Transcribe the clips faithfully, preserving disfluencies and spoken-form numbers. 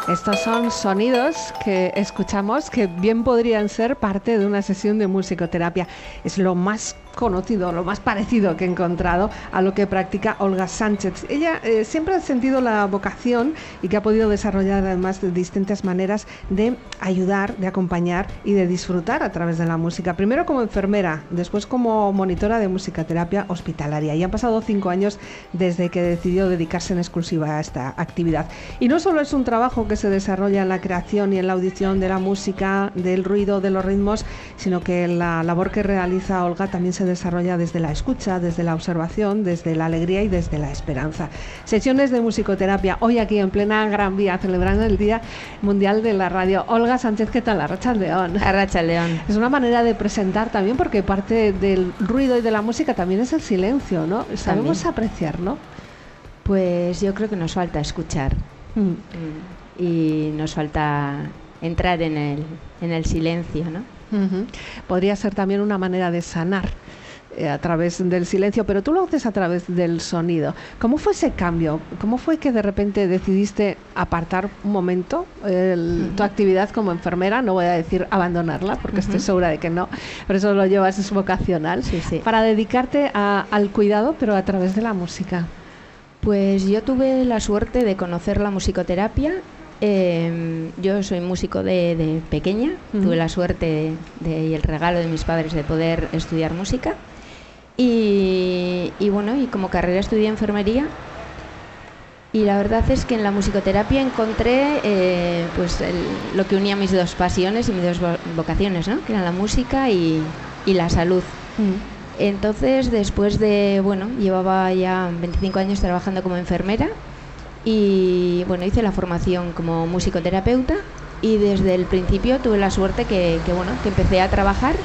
Estos son sonidos que escuchamos que bien podrían ser parte de una sesión de musicoterapia. Es lo más conocido, lo más parecido que he encontrado a lo que practica Olga Sánchez. Ella eh, siempre ha sentido la vocación y que ha podido desarrollar además de distintas maneras de ayudar, de acompañar y de disfrutar a través de la música. Primero como enfermera, después como monitora de musicoterapia hospitalaria. Y han pasado cinco años desde que decidió dedicarse en exclusiva a esta actividad. Y no solo es un trabajo que se desarrolla en la creación y en la audición de la música, del ruido, de los ritmos, sino que la labor que realiza Olga también se desarrolla desde la escucha, desde la observación, desde la alegría y desde la esperanza. Sesiones de musicoterapia hoy aquí en plena Gran Vía, celebrando el Día Mundial de la Radio. Olga Sánchez, ¿qué tal? Arratsaldeon. Arratsaldeon. Es una manera de presentar también, porque parte del ruido y de la música también es el silencio, ¿no? Sabemos también apreciar, ¿no? Pues yo creo que nos falta escuchar mm. y nos falta entrar en el, en el silencio, ¿no? Uh-huh. Podría ser también una manera de sanar a través del silencio, pero tú lo haces a través del sonido. ¿Cómo fue ese cambio? ¿Cómo fue que de repente decidiste apartar un momento el, uh-huh. tu actividad como enfermera? No voy a decir abandonarla, porque uh-huh. estoy segura de que no, pero eso lo llevas, es vocacional, sí, sí. para dedicarte a, al cuidado, pero a través de la música. Pues yo tuve la suerte de conocer la musicoterapia. Eh, yo soy músico de, de pequeña, uh-huh. tuve la suerte de, de, y el regalo de mis padres de poder estudiar música. Y, y bueno, y como carrera estudié enfermería, y la verdad es que en la musicoterapia encontré eh, pues el, lo que unía mis dos pasiones y mis dos vocaciones, ¿no? Que eran la música y, y la salud. Uh-huh. Entonces, después de, bueno, llevaba ya veinticinco años trabajando como enfermera y bueno, hice la formación como musicoterapeuta y desde el principio tuve la suerte que, que bueno, que empecé a trabajar.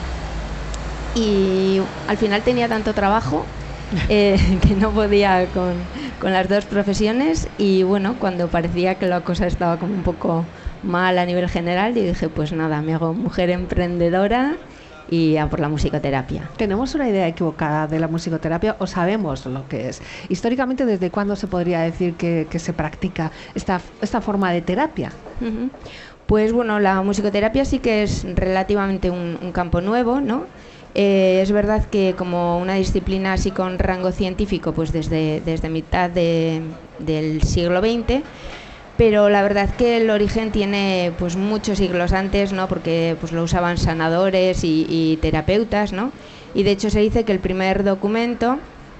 Y al final tenía tanto trabajo eh, que no podía con, con las dos profesiones, y bueno, cuando parecía que la cosa estaba como un poco mal a nivel general, yo dije, pues nada, me hago mujer emprendedora y a por la musicoterapia. ¿Tenemos una idea equivocada de la musicoterapia o sabemos lo que es? Históricamente, ¿desde cuándo se podría decir que, que se practica esta, esta forma de terapia? Uh-huh. Pues bueno, la musicoterapia sí que es relativamente un, un campo nuevo, ¿no? Eh, es verdad que como una disciplina así con rango científico, pues desde, desde mitad de, del siglo veinte, pero la verdad que el origen tiene pues muchos siglos antes, ¿no? Porque pues lo usaban sanadores y, y terapeutas, ¿no? Y de hecho se dice que el primer documento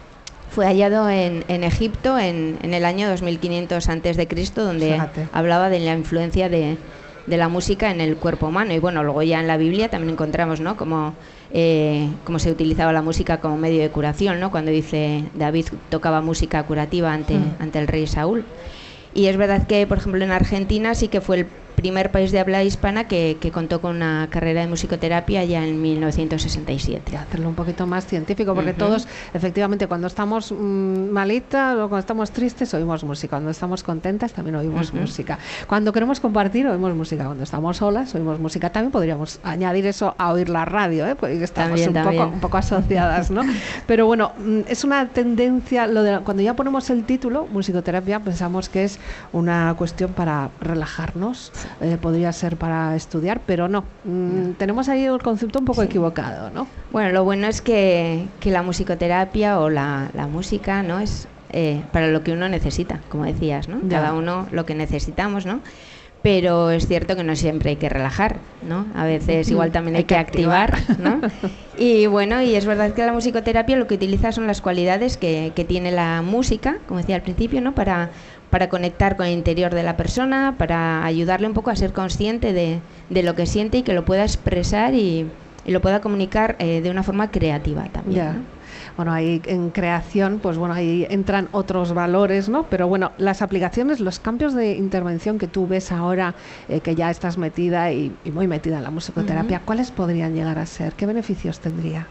fue hallado en, en Egipto en, en el año dos mil quinientos antes de Cristo, donde Fíjate. hablaba de la influencia de, de la música en el cuerpo humano. Y bueno, luego ya en la Biblia también encontramos, ¿no? Como Eh, cómo se utilizaba la música como medio de curación, ¿no? Cuando dice David tocaba música curativa ante, mm. ante el rey Saúl. Y es verdad que, por ejemplo, en Argentina sí que fue el primer país de habla hispana que, que contó con una carrera de musicoterapia ya en mil novecientos sesenta y siete. Hacerlo un poquito más científico, porque uh-huh. todos, efectivamente, cuando estamos mmm, malitas o cuando estamos tristes, oímos música. Cuando estamos contentas, también oímos uh-huh. música. Cuando queremos compartir, oímos música. Cuando estamos solas, oímos música. También podríamos añadir eso a oír la radio, ¿eh? Porque estamos también, un, también. Poco, un poco asociadas, ¿no? Pero bueno, es una tendencia, lo de, cuando ya ponemos el título, musicoterapia, pensamos que es una cuestión para relajarnos. Eh, podría ser para estudiar, pero no. Mm, tenemos ahí el concepto un poco sí. equivocado, ¿no? Bueno, lo bueno es que, que la musicoterapia o la, la música, ¿no? Es eh, para lo que uno necesita, como decías, ¿no? Ya. Cada uno lo que necesitamos, ¿no? Pero es cierto que no siempre hay que relajar, ¿no? A veces igual también hay, hay que, que activar, activar, ¿no? Y bueno, y es verdad que la musicoterapia lo que utiliza son las cualidades que, que tiene la música, como decía al principio, ¿no? Para para conectar con el interior de la persona, para ayudarle un poco a ser consciente de, de lo que siente y que lo pueda expresar y, y lo pueda comunicar eh, de una forma creativa también, yeah. ¿no? Bueno, ahí en creación, pues bueno, ahí entran otros valores, ¿no? Pero bueno, las aplicaciones, los cambios de intervención que tú ves ahora, eh, que ya estás metida y, y muy metida en la musicoterapia, uh-huh. ¿cuáles podrían llegar a ser? ¿Qué beneficios tendría?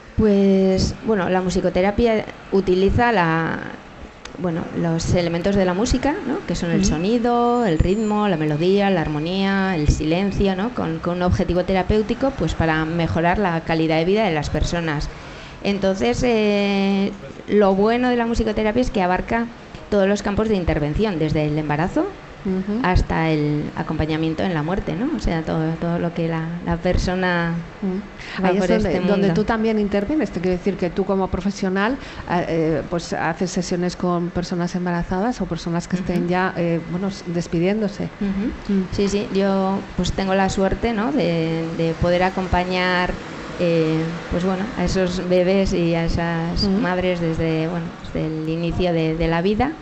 Pues, bueno, la musicoterapia utiliza la... bueno, los elementos de la música, ¿no? Que son el uh-huh. sonido, el ritmo, la melodía, la armonía, el silencio, ¿no? Con, con un objetivo terapéutico, pues para mejorar la calidad de vida de las personas. Entonces, eh, lo bueno de la musicoterapia es que abarca todos los campos de intervención, desde el embarazo uh-huh. hasta el acompañamiento en la muerte, ¿no? O sea, todo, todo lo que la, la persona uh-huh. va Ahí por es donde, este mundo. donde tú también intervienes. Te quiero decir que tú como profesional eh, pues haces sesiones con personas embarazadas o personas que uh-huh. estén ya eh, bueno, despidiéndose. Uh-huh. Uh-huh. Sí, sí, yo pues tengo la suerte, ¿no? de, de poder acompañar Eh, pues bueno, a esos bebés y a esas uh-huh. madres desde, bueno, desde el inicio de, de la vida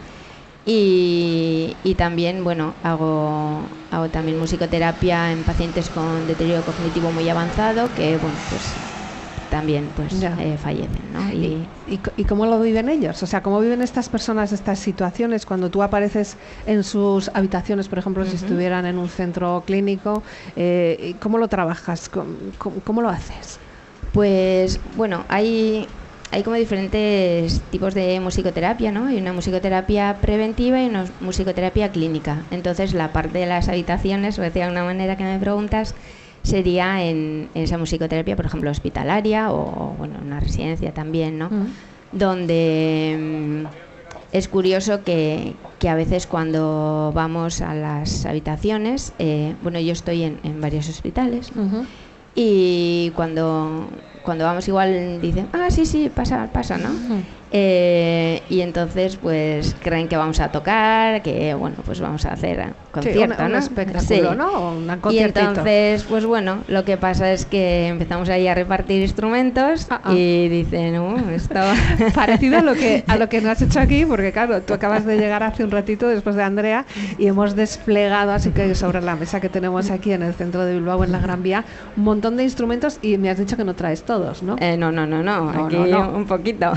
y, y también bueno hago, hago también musicoterapia en pacientes con deterioro cognitivo muy avanzado que bueno pues también pues eh, fallecen, ¿no? Y, ¿Y, ¿Y cómo lo viven ellos? O sea, ¿cómo viven estas personas estas situaciones cuando tú apareces en sus habitaciones, por ejemplo, uh-huh. si estuvieran en un centro clínico? Eh, ¿Cómo lo trabajas? ¿Cómo, cómo, cómo lo haces? Pues bueno, hay, hay como diferentes tipos de musicoterapia, ¿no? Hay una musicoterapia preventiva y una musicoterapia clínica. Entonces, la parte de las habitaciones, o decía de una manera que me preguntas, sería en, en esa musicoterapia, por ejemplo, hospitalaria o, bueno, una residencia también, ¿no? Uh-huh. Donde mmm, es curioso que, que a veces cuando vamos a las habitaciones, eh, bueno, yo estoy en, en varios hospitales, ¿no? Uh-huh. Y cuando, cuando vamos igual dicen, ah, sí, sí, pasa, pasa, ¿no? Uh-huh. Eh, y entonces pues creen que vamos a tocar, que bueno, pues vamos a hacer concierto, sí, un, un ¿no? espectáculo, sí. ¿no? Un conciertito. Y entonces, pues bueno, lo que pasa es que empezamos ahí a repartir instrumentos uh-uh. y dicen, uh, esto... Parecido a lo que a lo que nos has hecho aquí, porque claro, tú acabas de llegar hace un ratito después de Andrea y hemos desplegado, así que sobre la mesa que tenemos aquí en el centro de Bilbao, en la Gran Vía, un montón de instrumentos y me has dicho que no traes todos, ¿no? Eh, no, no, no, no, no aquí no, no. un poquito.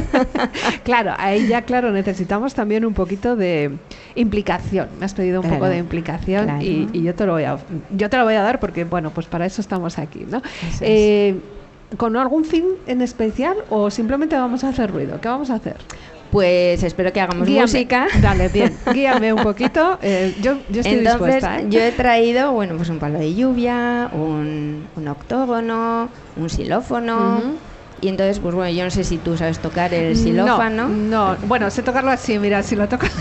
Claro, ahí ya, claro, necesitamos también un poquito de implicación. Me has pedido un claro, poco de implicación claro. y, y yo te lo voy a yo te lo voy a dar porque, bueno, pues para eso estamos aquí, ¿no? Eso eh, ¿Con algún fin en especial o simplemente vamos a hacer ruido? ¿Qué vamos a hacer? Pues espero que hagamos Guíame. música. Dale, bien, guíame un poquito. Eh, yo, yo estoy Entonces, dispuesta, ¿eh? yo he traído, bueno, pues un palo de lluvia, un, un octógono, un xilófono. Uh-huh. Y entonces, pues bueno, yo no sé si tú sabes tocar el xilófono. No, no, bueno, sé tocarlo así, mira, si lo toco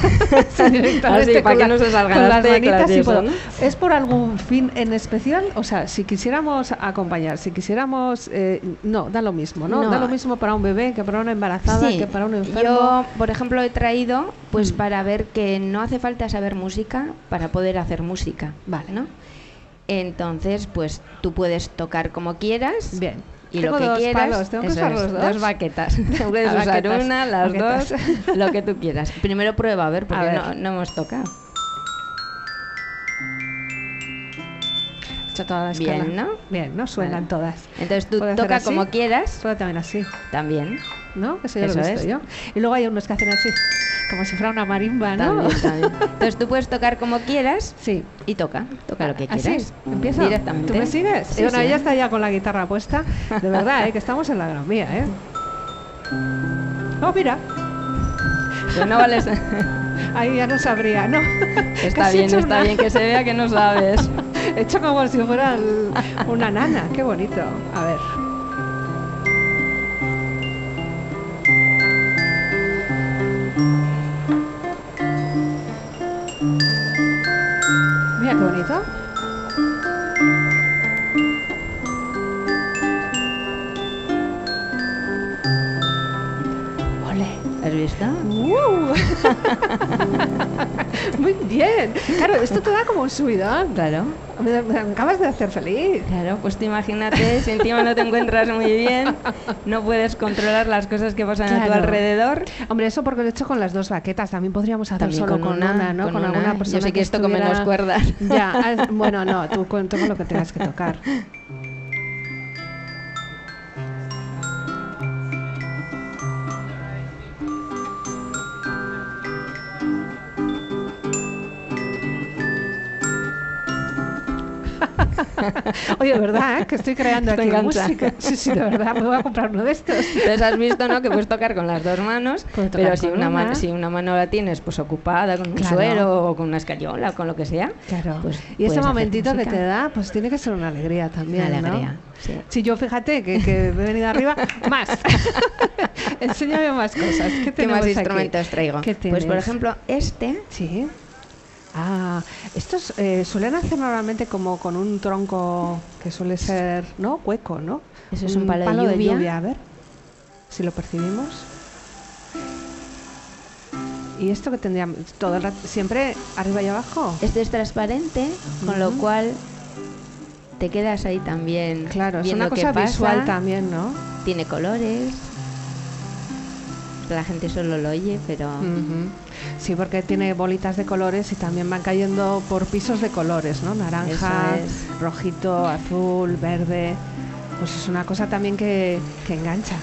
así, para que no se salgan con las teclas, sí eso, ¿no? ¿Es por algún fin en especial? O sea, si quisiéramos acompañar, si quisiéramos... Eh, no, da lo mismo, ¿no? no. Da lo mismo para un bebé que para una embarazada, sí. que para un enfermo. Yo, por ejemplo, he traído, pues mm. para ver que no hace falta saber música para poder hacer música, vale, ¿no? Entonces, pues tú puedes tocar como quieras. Bien. Y tengo lo que dos quieras, palos, tengo que usar los dos. Dos baquetas. Puedes usar baquetas, una, las baquetas. dos, lo que tú quieras. Primero prueba, a ver, porque a ver. No, no hemos tocado. Hecho toda la Bien, escala. ¿no? Bien, ¿no? Suenan vale. todas. Entonces tú toca como quieras. Suena también así. También. ¿No? Eso ya Eso lo he visto es. yo. Y luego hay unos que hacen así, como si fuera una marimba, ¿no? También, también. Entonces tú puedes tocar como quieras. Sí. Y toca, toca lo que quieras. ¿Así? ¿Empiezo? Directamente. ¿Tú me sigues? Sí, y bueno, sí. ella está ya con la guitarra puesta. De verdad, ¿eh? Que estamos en la Gran Vía, ¿eh? Oh, mira. Pues no vales. Ahí ya no sabría, ¿no? Está bien, está una... bien que se vea que no sabes. He hecho como si fuera el... una nana. Qué bonito. A ver. Mira qué bonito. Ole. ¿Has visto? ¡Uh! Muy bien. Claro, esto te da como un subidón. Claro. Me, me acabas de hacer feliz. Claro, pues tú imagínate, si encima no te encuentras muy bien, no puedes controlar las cosas que pasan claro. a tu alrededor. Hombre, eso porque lo he hecho con las dos baquetas. También podríamos hacer También solo con, con una, una, ¿no? Con, con una. alguna persona. Yo sé que, que esto estuviera... con menos cuerdas. Ya, bueno, no, tú toca lo que tengas que tocar. Oye, ¿verdad? ¿Eh? Que estoy creando estoy aquí enganchada. música. Sí, sí, de verdad, me voy a comprar uno de estos. Entonces has visto, ¿no? Que puedes tocar con las dos manos, pero si una, mano, si una mano la tienes pues ocupada con un claro. suero o con una escayola o con lo que sea. Claro. Pues y ese momentito que te da, pues tiene que ser una alegría también, una alegría, ¿no? Sí. Si yo, fíjate, que, que me he venido arriba, más. Enséñame más cosas. ¿Qué, ¿Qué más instrumentos aquí? traigo? ¿Qué pues por ejemplo, este. Sí. Ah, estos eh, suelen hacer normalmente como con un tronco que suele ser, ¿no? Hueco, ¿no? Eso es un palo, de, lluvia. de lluvia. A ver si lo percibimos. ¿Y esto que tendría todo el rato, siempre arriba y abajo? Este es transparente, uh-huh. con lo cual te quedas ahí también. Claro, es viendo una cosa qué pasa. Visual también, ¿no? Tiene colores. La gente solo lo oye, pero... Uh-huh. Sí, porque tiene bolitas de colores y también van cayendo por pisos de colores, ¿no? Naranja, es. rojito, azul, verde. Pues es una cosa también que, que engancha.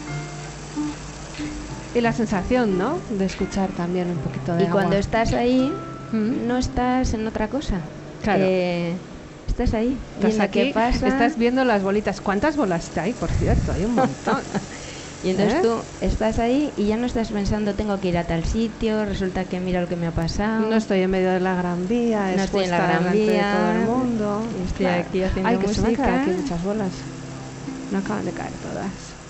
Y la sensación, ¿no? De escuchar también un poquito de Y agua. Cuando estás ahí, ¿Mm? no estás en otra cosa. Claro. Eh, estás ahí, estás viendo aquí, qué pasa. Estás viendo las bolitas. ¿Cuántas bolas hay, por cierto? Hay un montón. Y entonces ¿Eh? tú estás ahí y ya no estás pensando, tengo que ir a tal sitio, resulta que mira lo que me ha pasado. No estoy en medio de la Gran Vía, no estoy en la Gran Vía, de todo el mundo. Estoy claro. aquí haciendo Ay, que música. se me han quedado aquí muchas bolas. No acaban de caer todas.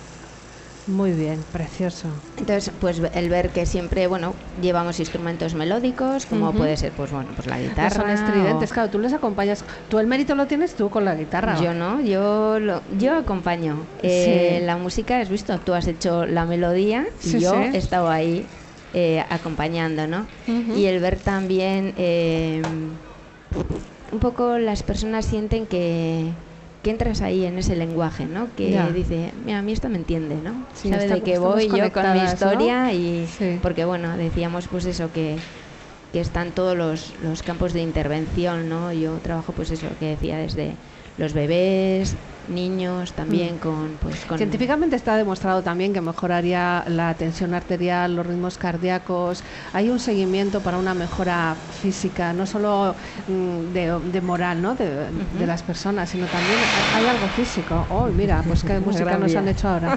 Muy bien, precioso. Entonces, pues el ver que siempre, bueno, llevamos instrumentos melódicos, como uh-huh. puede ser, pues bueno, pues la guitarra. No son estridentes, o... claro, tú les acompañas. Tú el mérito lo tienes tú con la guitarra. Yo no, yo lo, yo acompaño. Eh, sí. La música, has visto, tú has hecho la melodía y sí, yo sí. he estado ahí eh, acompañando, ¿no? Uh-huh. Y el ver también, eh, un poco las personas sienten que... que entras ahí en ese lenguaje, ¿no? Que ya. dice, mira, a mí esto me entiende, ¿no? Sí, sabe está, de qué voy yo con mi historia, ¿no? Y sí. porque, bueno, decíamos pues eso, que, que están todos los, los campos de intervención, ¿no? Yo trabajo pues eso, que decía, desde los bebés, niños, también mm. con, pues, con... Científicamente está demostrado también que mejoraría la tensión arterial, los ritmos cardíacos. Hay un seguimiento para una mejora física, no solo mm, de, de moral, ¿no? De, uh-huh. de las personas, sino también hay algo físico. Oh, mira, pues qué música nos han hecho ahora.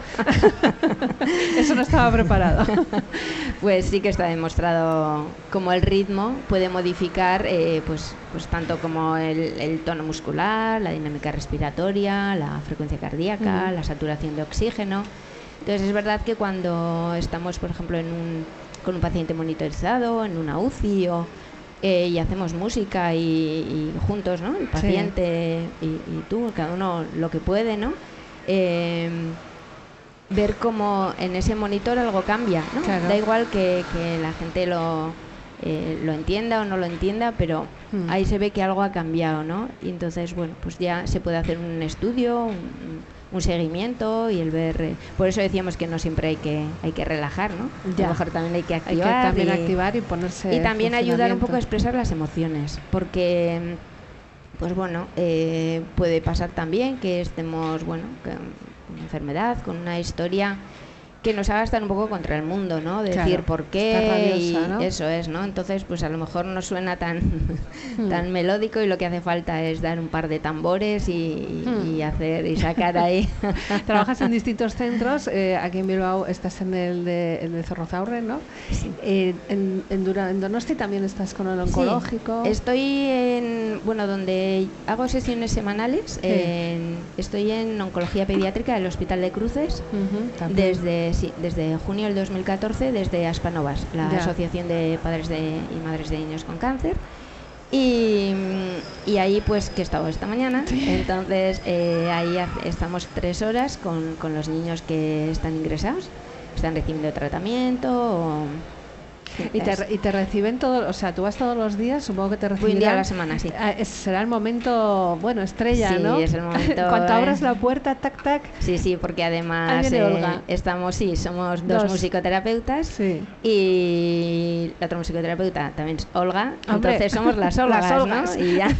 Eso no estaba preparado. Pues sí que está demostrado como el ritmo puede modificar, eh, pues, pues tanto como el, el tono muscular, la dinámica respiratoria, la frecuencia cardíaca, uh-huh. la saturación de oxígeno. Entonces es verdad que cuando estamos, por ejemplo, en un, con un paciente monitorizado, en una U C I o, eh, y hacemos música y, y juntos, ¿no? El paciente sí. y, y tú, cada uno lo que puede, ¿no? Eh, ver cómo en ese monitor algo cambia, ¿no? Claro. Da igual que, que la gente lo, eh, lo entienda o no lo entienda, pero hmm. ahí se ve que algo ha cambiado, ¿no? Y entonces, bueno, pues ya se puede hacer un estudio, un, un seguimiento y el ver... Eh, por eso decíamos que no siempre hay que hay que relajar, ¿no? Ya. A lo mejor también hay que activar. Hay que también y, activar y ponerse... Y también ayudar un poco a expresar las emociones, porque... Pues bueno, eh, puede pasar también que estemos, bueno... Que, una enfermedad, con una historia que nos haga estar un poco contra el mundo, ¿no? De claro, decir por qué rabiosa, y ¿no? Eso es, ¿no? Entonces, pues a lo mejor no suena tan hmm. tan melódico y lo que hace falta es dar un par de tambores y, hmm. y hacer y sacar ahí. Trabajas en distintos centros, eh, aquí en Bilbao estás en el de, el de Zorrozaurre, ¿no? Sí. Eh, en, en, Dura, en Donosti también estás con el oncológico. Sí. Estoy en, bueno, donde hago sesiones semanales, sí. en, estoy en oncología pediátrica del Hospital de Cruces, uh-huh, desde Sí, desde junio del dos mil catorce, desde Aspanovas, la ya. Asociación de Padres de, y Madres de Niños con Cáncer. Y, y ahí pues que he estado esta mañana, sí. entonces eh, ahí estamos tres horas con, con los niños que están ingresados, están recibiendo tratamiento o... Y te, y te reciben todos, o sea, tú vas todos los días, supongo que te reciben. Un día a la semana, sí. Eh, será el momento, bueno, estrella, sí, ¿no? Sí, es el momento. Cuando abras la puerta, tac, tac. Sí, sí, porque además eh, Olga. estamos, sí, somos dos, dos. musicoterapeutas sí. y la otra musicoterapeuta también es Olga. Hombre, entonces somos las Olgas, las Olgas, ¿no? Y ya.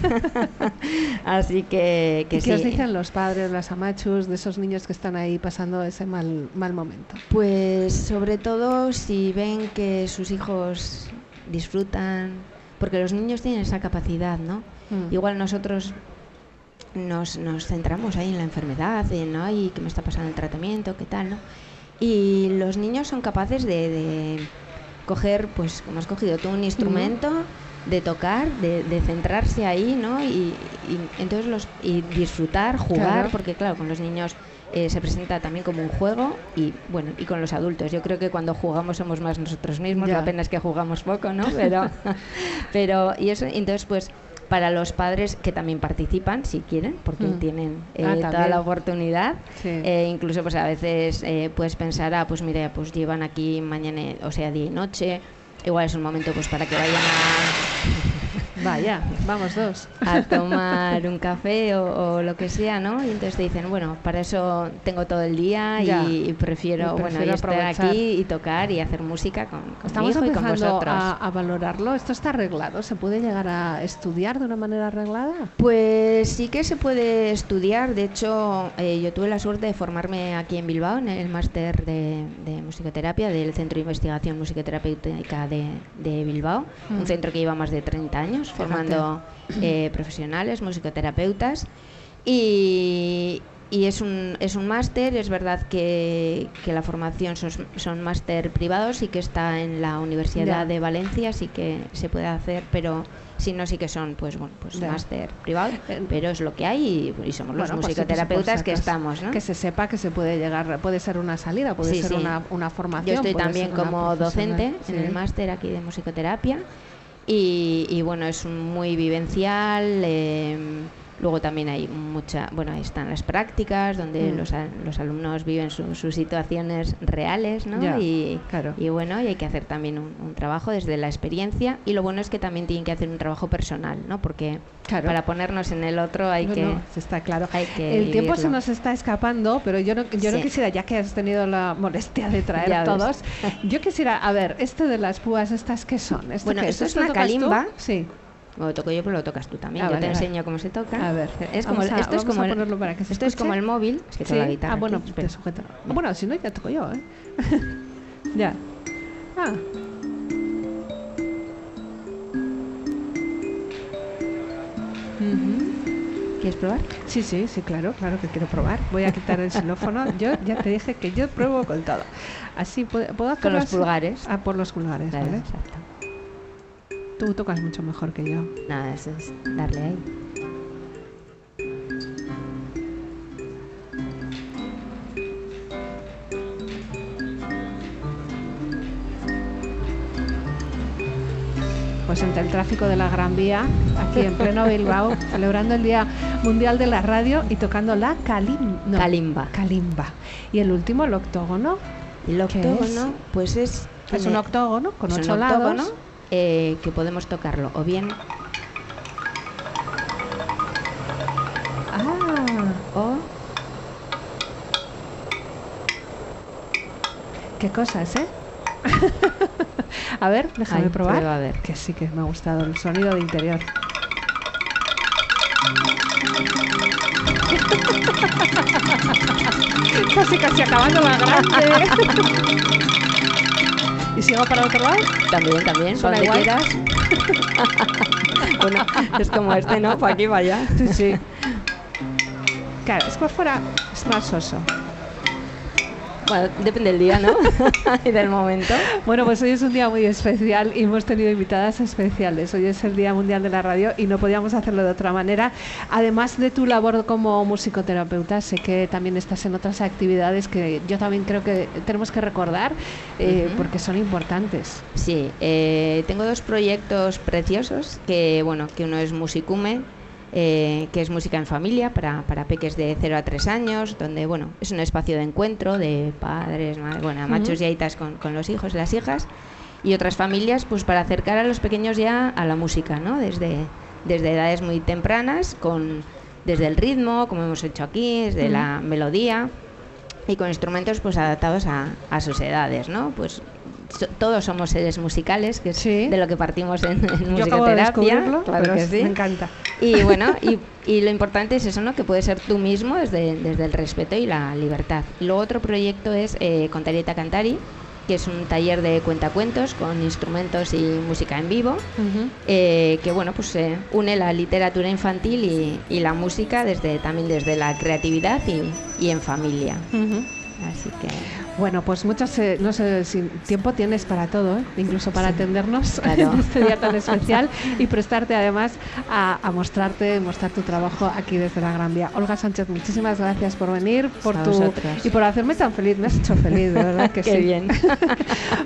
Así que, que ¿Y sí. qué os dicen los padres, las amachus, de esos niños que están ahí pasando ese mal, mal momento? Pues sobre todo si ven que sus hijos disfrutan, porque los niños tienen esa capacidad, ¿no? Mm. Igual nosotros nos, nos centramos ahí en la enfermedad, en ¿no? y qué me está pasando el tratamiento, qué tal, ¿no? Y los niños son capaces de, de coger, pues como has cogido tú un instrumento, mm. de tocar, de, de centrarse ahí, ¿no? Y, y entonces los y disfrutar, jugar, claro. Porque claro, con los niños eh, se presenta también como un juego y bueno, y con los adultos. Yo creo que cuando jugamos somos más nosotros mismos, ya. La pena es que jugamos poco, ¿no? Pero, pero y eso, entonces pues para los padres que también participan, si quieren, porque mm. tienen eh, ah, toda la oportunidad. Sí. Eh, incluso pues a veces eh, puedes pensar, ah, pues mira, pues llevan aquí mañana, o sea, día y noche. Igual es un momento pues para que vayan a... Vaya, vamos dos. A tomar un café o, o lo que sea, ¿no? Y entonces te dicen, bueno, para eso tengo todo el día y, y prefiero, y prefiero bueno, y estar aquí y tocar y hacer música con, con Estamos mi hijo y con vosotros. Estamos empezando a valorarlo. ¿Esto está arreglado? ¿Se puede llegar a estudiar de una manera arreglada? Pues sí que se puede estudiar. De hecho, eh, yo tuve la suerte de formarme aquí en Bilbao en el máster de, de musicoterapia del Centro de Investigación Musicoterapéutica de, de Bilbao, mm. un centro que lleva más de treinta años formando eh, profesionales, musicoterapeutas y, y es un es un máster. Es verdad que, que la formación son, son máster privados y que está en la Universidad ya. de Valencia, sí que se puede hacer, pero si no sí que son pues bueno pues máster privado, pero es lo que hay y, y somos bueno, los musicoterapeutas pues, que estamos, ¿no? Que se sepa que se puede llegar, puede ser una salida, puede sí, ser sí. Una, una formación. Yo estoy también como docente sí. en el máster aquí de musicoterapia. Y, y bueno, es muy vivencial. Eh, luego también hay mucha, bueno, ahí están las prácticas donde mm. los, los alumnos viven su, sus situaciones reales, ¿no? Ya, y, claro. y bueno, y hay que hacer también un, un trabajo desde la experiencia. Y lo bueno es que también tienen que hacer un trabajo personal, ¿no? Porque claro. para ponernos en el otro hay no, que... No, está claro. Hay que el vivirlo. tiempo se nos está escapando, pero yo no, yo sí. no quisiera, ya que has tenido la molestia de traer todos, yo quisiera, a ver, esto de las púas, ¿estas qué son? ¿Esto bueno, qué esto es una calimba. Sí. Lo toco yo, pero lo tocas tú también. Ah, yo vale, te vale. enseño cómo se toca. A ver, es como vamos a, esto es como a el, ponerlo para que se esto es como el móvil. Es que sí. la guitarra ah, bueno, aquí, te sujeto. Ah, bueno, si no ya toco yo, ¿eh? ya. Ah. Uh-huh. ¿Quieres probar? Sí, sí, sí, claro, claro que quiero probar. Voy a quitar el xilófono. Yo ya te dije que yo pruebo con todo. Así puedo, ¿puedo hacer con los pulgares. Ah, por los pulgares, claro, ¿vale? Exacto. Tú tocas mucho mejor que yo. Nada, eso es darle ahí. Pues entre el tráfico de la Gran Vía, aquí en pleno Bilbao, celebrando el Día Mundial de la Radio y tocando la calim no, calimba. Calimba. Y el último, el octógono. El octógono, pues es... Es un octógono con es ocho un lados. Octógono, eh, que podemos tocarlo o bien... Ah, o... Qué cosas, ¿eh? A ver, déjame Ay, probar. Prueba, a ver. Que sí que me ha gustado el sonido de interior. Casi casi acabando la grande. ¿Y sigo para el otro lado? También, también. Suena igual. Bueno, es como este, ¿no? Para aquí vaya. Sí, sí. Claro, es por fuera, es más soso. Bueno, depende del día, ¿no? Y del momento. Bueno, pues hoy es un día muy especial y hemos tenido invitadas especiales. Hoy es el Día Mundial de la Radio y no podíamos hacerlo de otra manera. Además de tu labor como musicoterapeuta, sé que también estás en otras actividades que yo también creo que tenemos que recordar eh, uh-huh. porque son importantes. Sí, eh, tengo dos proyectos preciosos, que bueno, que uno es Musicume, Eh, que es música en familia para, para peques de cero a tres años, donde bueno es un espacio de encuentro de padres, madres, bueno, machos uh-huh. y aitas con, con los hijos y las hijas, y otras familias pues para acercar a los pequeños ya a la música, ¿no? Desde, desde edades muy tempranas, con desde el ritmo, como hemos hecho aquí, desde uh-huh. la melodía, y con instrumentos pues adaptados a, a sus edades, ¿no? Pues So, todos somos seres musicales, que es sí. de lo que partimos en, en Yo musicoterapia. Claro pero que sí. Me encanta. Y bueno, y, y lo importante es eso, ¿no? Que puedes ser tú mismo desde, desde el respeto y la libertad. Y luego otro proyecto es eh, Contarieta Cantari, que es un taller de cuentacuentos con instrumentos y música en vivo, uh-huh. eh, que bueno, pues eh, une la literatura infantil y, y la música desde también desde la creatividad y, y en familia. Uh-huh. Así que... Bueno, pues muchos, eh, no sé si tiempo tienes para todo, ¿eh? Incluso para sí, atendernos claro. en este día tan especial y prestarte además a, a mostrarte, mostrar tu trabajo aquí desde la Gran Vía. Olga Sánchez, muchísimas gracias por venir por a tu vosotros. y por hacerme tan feliz. Me has hecho feliz, de verdad que Qué sí. bien.